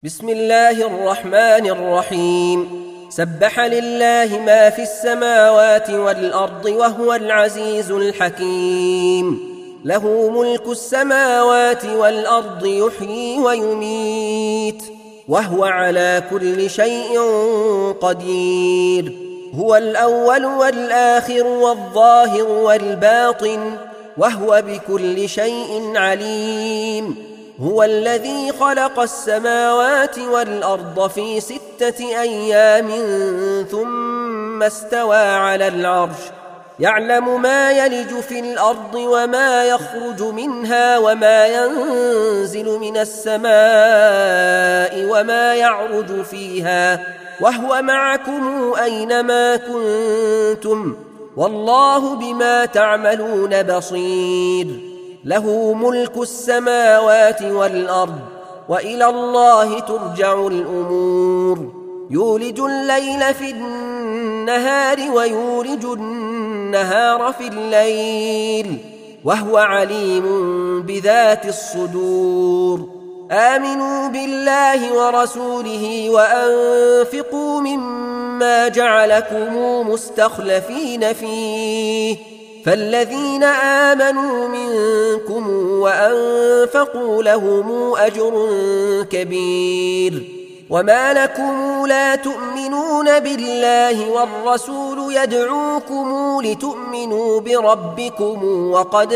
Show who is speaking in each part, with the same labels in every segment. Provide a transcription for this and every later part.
Speaker 1: بسم الله الرحمن الرحيم. سبح لله ما في السماوات والأرض وهو العزيز الحكيم. له ملك السماوات والأرض يحيي ويميت وهو على كل شيء قدير. هو الأول والآخر والظاهر والباطن وهو بكل شيء عليم. هو الذي خلق السماوات والأرض في 6 أيام ثم استوى على العرش يعلم ما يلج في الأرض وما يخرج منها وما ينزل من السماء وما يعرج فيها وهو معكم أينما كنتم والله بما تعملون بصير. له ملك السماوات والأرض وإلى الله ترجع الأمور. يولج الليل في النهار ويولج النهار في الليل وهو عليم بذات الصدور. آمنوا بالله ورسوله وأنفقوا مما جعلكم مستخلفين فيه فالذين آمنوا منكم وأنفقوا لهم أجر كبير. وما لكم لا تؤمنون بالله والرسول يدعوكم لتؤمنوا بربكم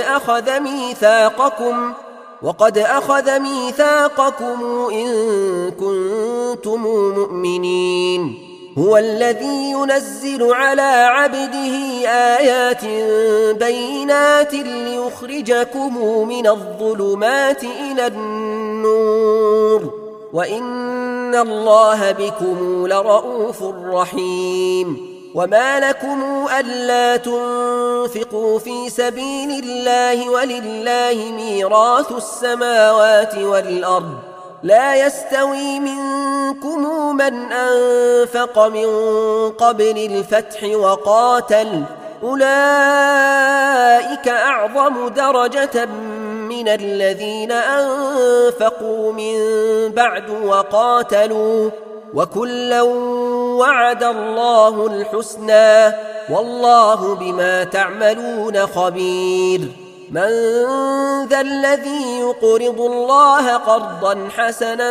Speaker 1: وقد أخذ ميثاقكم إن كنتم مؤمنين. هو الذي ينزل على عبده آيات بينات ليخرجكم من الظلمات إلى النور وإن الله بكم لرؤوف رحيم. وما لكم ألا تنفقوا في سبيل الله ولله ميراث السماوات والأرض لا يستوي منكم من أنفق من قبل الفتح وقاتل أولئك أعظم درجة من الذين أنفقوا من بعد وقاتلوا وكلا وعد الله الحسنى والله بما تعملون خبير. من ذا الذي يقرض الله قرضا حسنا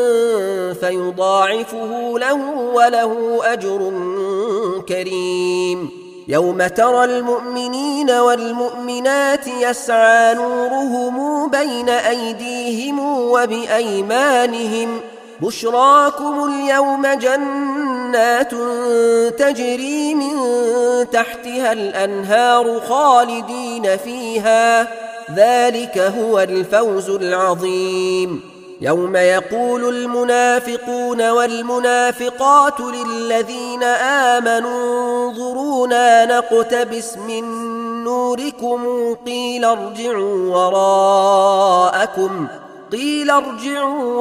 Speaker 1: فيضاعفه له وله أجر كريم. يوم ترى المؤمنين والمؤمنات يسعى نورهم بين أيديهم وبأيمانهم بشراكم اليوم جنات تجري من تحتها الأنهار خالدين فيها ذلك هو الفوز العظيم. يوم يقول المنافقون والمنافقات للذين آمنوا انظرونا نقتبس من نوركم قيل ارجعوا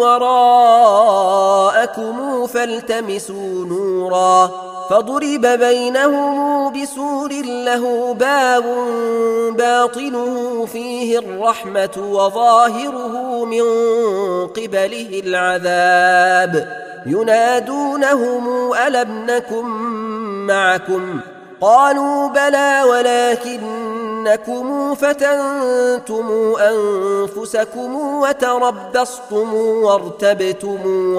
Speaker 1: وراءكم فالتمسوا نورا فضرب بينهم بسور له باب باطنه فيه الرحمة وظاهره من قبله العذاب ينادونهم ألم نكن معكم قالوا بلى ولكنكم فتنتم أنفسكم وتربصتم وارتبتم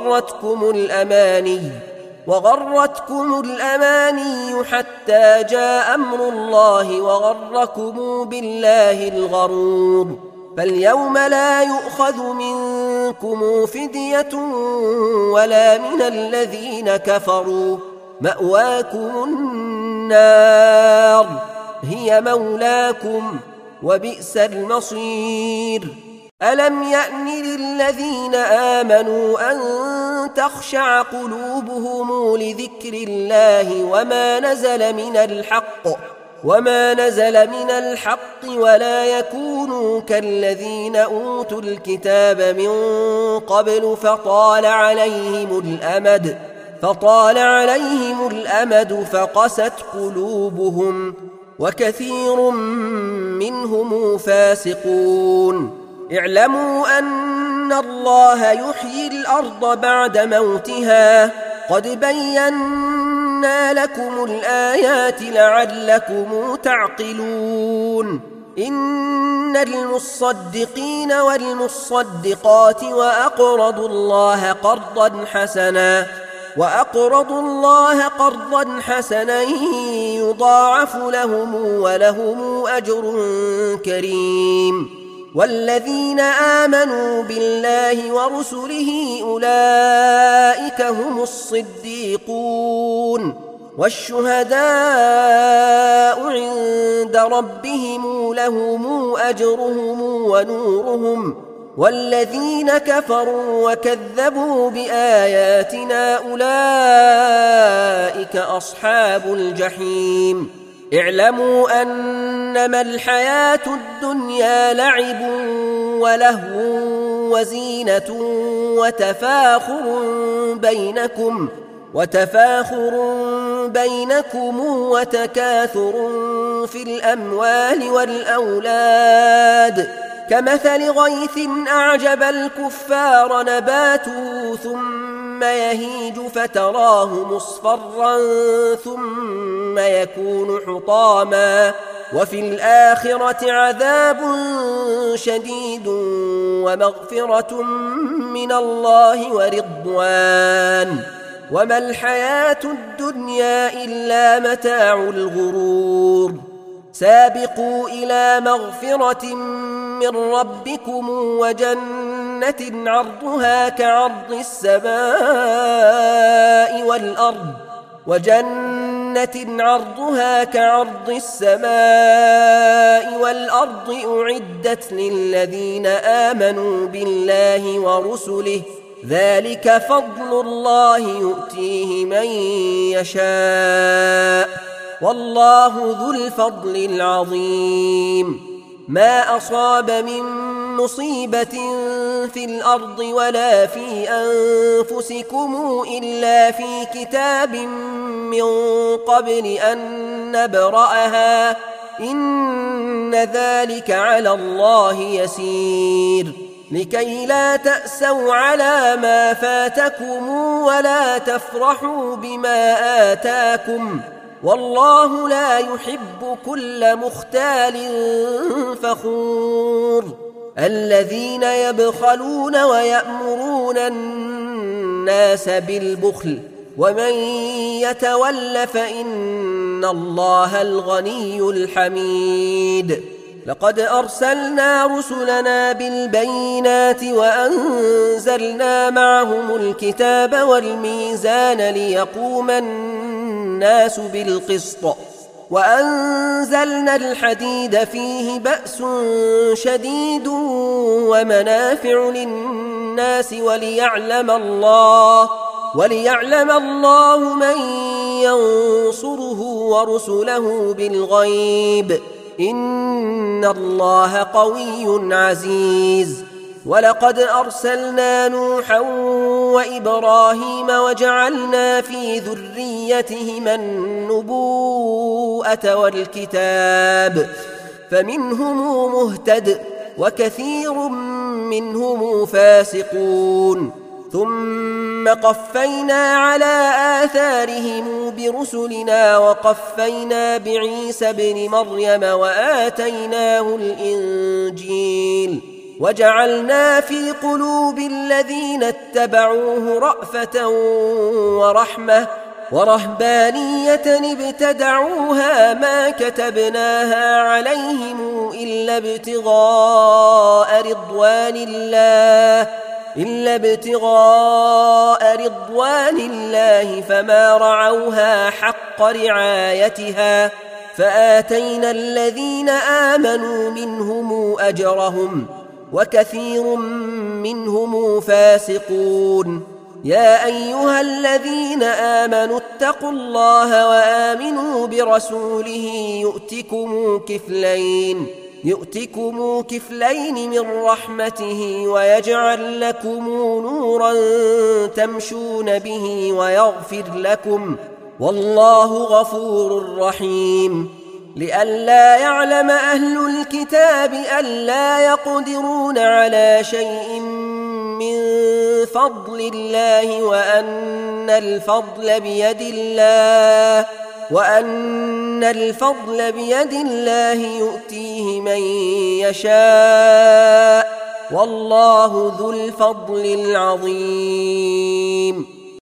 Speaker 1: وغرتكم الأماني حتى جاء أمر الله وغركم بالله الغرور. فاليوم لا يؤخذ منكم فدية ولا من الذين كفروا مأواكم النار هي مولاكم وبئس المصير. ألم يأن للذين آمنوا أن تخشع قلوبهم لذكر الله وما نزل من الحق ولا يكونوا كالذين أوتوا الكتاب من قبل فطال عليهم الأمد فقست قلوبهم وكثير منهم فاسقون. اعلموا أن أن الله يحيي الأرض بعد موتها قد بينا لكم الآيات لعلكم تعقلون إن المصدقين والمصدقات وأقرضوا الله قرضا حسنا يضاعف لهم ولهم أجر كريم والذين آمنوا بالله ورسله أولئك هم الصديقون والشهداء عند ربهم لهم أجرهم ونورهم والذين كفروا وكذبوا بآياتنا أولئك أصحاب الجحيم اعلموا أنما الحياة الدنيا لعب ولهو وزينة وتفاخر بينكم وتكاثر في الأموال والأولاد كمثل غيث أعجب الكفار نباته ثم يهيج فتراه مصفرا ثم يكون حطاما وفي الآخرة عذاب شديد ومغفرة من الله ورضوان وما الحياة الدنيا إلا متاع الغرور سابقوا إلى مغفرة من ربكم وجنة عرضها كعرض السماء والأرض أعدت للذين آمنوا بالله ورسله ذلك فضل الله يؤتيه من يشاء والله ذو الفضل العظيم ما أصاب من مصيبة في الأرض ولا في أنفسكم إلا في كتاب من قبل أن نبرأها إن ذلك على الله يسير لكي لا تأسوا على ما فاتكم ولا تفرحوا بما آتاكم والله لا يحب كل مختال فخور الذين يبخلون ويأمرون الناس بالبخل ومن يتول فإن الله الغني الحميد لقد أرسلنا رسلنا بالبينات وأنزلنا معهم الكتاب والميزان ليقوم الناس بالقسط وأنزلنا الحديد فيه بأس شديد ومنافع للناس وليعلم الله من ينصره ورسله بالغيب إن الله قوي عزيز ولقد أرسلنا نوحا وإبراهيم وجعلنا في ذريتهما النبوءة والكتاب فمنهم مهتد وكثير منهم فاسقون ثم قفينا على آثارهم برسلنا وقفينا بعيسى ابن مريم وآتيناه الإنجيل وجعلنا في قلوب الذين اتبعوه رأفة ورحمة ورهبانية ابتدعوها ما كتبناها عليهم إلا ابتغاء رضوان الله فما رعوها حق رعايتها فآتينا الذين آمنوا منهم أجرهم وكثير منهم فاسقون يا أيها الذين آمنوا اتقوا الله وآمنوا برسوله يؤتكم كفلين من رحمته ويجعل لكم نورا تمشون به ويغفر لكم والله غفور رحيم لئلا يعلم أهل الكتاب ألا يقدرون على شيء من فضل الله وأن الفضل بيد الله يؤتيه من يشاء والله ذو الفضل العظيم.